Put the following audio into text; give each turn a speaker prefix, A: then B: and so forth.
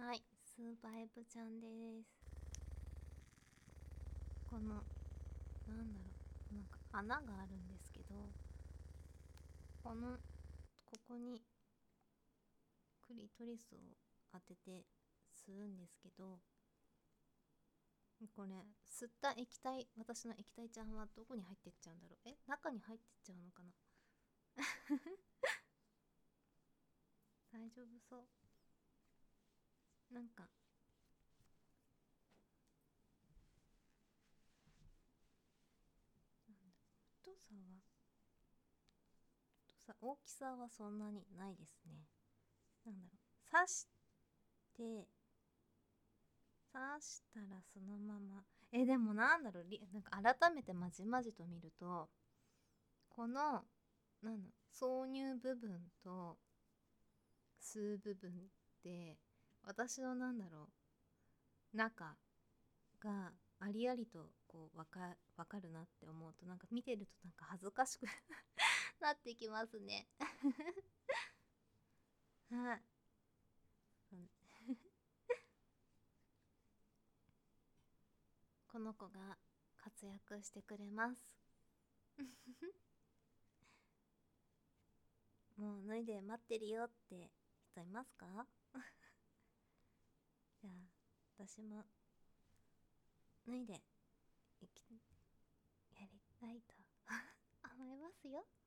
A: はい、スーパーエブちゃんです。この、なんだろう、なんか穴があるんですけど、ここにクリトリスを当てて吸うんですけど、これ、吸った液体、私の液体ちゃんはどこに入ってっちゃうんだろう。中に入ってっちゃうのかな。大丈夫そう。なんか、太さは、大きさはそんなにないですね。なんだろう。て、刺したらそのまま。でもなんだろう、なんか改めてまじまじと見ると、この、挿入部分と吸う部分って、私の中がありありとこうわかるなって思うと、なんか見てるとなんか恥ずかしくなってきますね。はい。この子が活躍してくれます。もう脱いで待ってるよって人いますか？じゃあ私も脱いでやりたいと思いますよ。